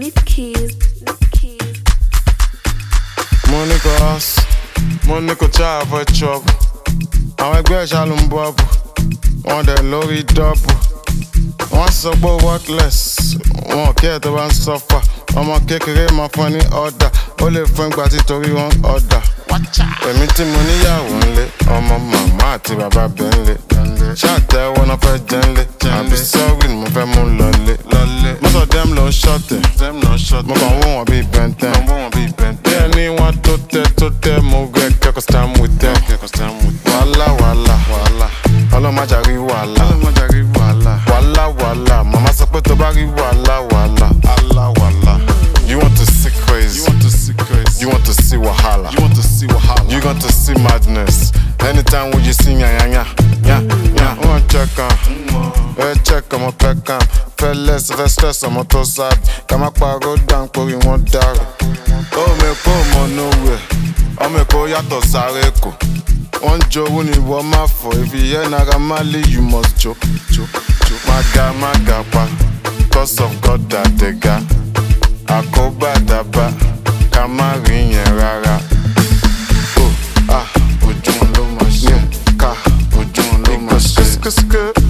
keys. Money go house, money go try for trouble. Àwọn ẹgbẹ́ ìṣàlù ń bọ́ bù, wọ́n dẹ̀ lórí dọ́bù. Wọ́n sọ pé worthless, wọn kí ẹ̀ tó bá ń suffer. Ọmọ kékeré máa fún ní ọ̀dà, ó lè fún ìgbà títorí wọn ọ̀dà. Èmi tí mo níyàwó ńlé, ọmọ màmá àti bàbá bẹ̀ ńlé. Ṣàtẹ̀wọ́ náà fẹ́ jẹ́ ńlé, àbí sọ́ọ̀rì ni mo fẹ́ mú lọlé. Most of them ló ń ṣọ̀tẹ̀, mo kàn wọ́n wọn bíi bẹ́ntẹ́n. Bí ẹni wọn tó tẹ́, mo gbẹ kẹ́kọ̀ọ́ stand with them. Wàhálà, ọlọ́mọjà rí wàhálà. Wàhálà, màmá sọ pé tó bá rí wàhálà. You want to see crazy, you want to see wahala, you want to see madness. Anytime when you see nya. One check on my peck on. Fellas, if I stress on my toe side, come up, go down, pori won daro. Oh me ko mo nowhere, oh me ko yato sareko. One Joe when you want my for, if you hear Nagamali, you must joke. Maga pa, cause of God that they got. Akoba daba, kamari yen rara. Ojun lo ma se, ojun lo ma se.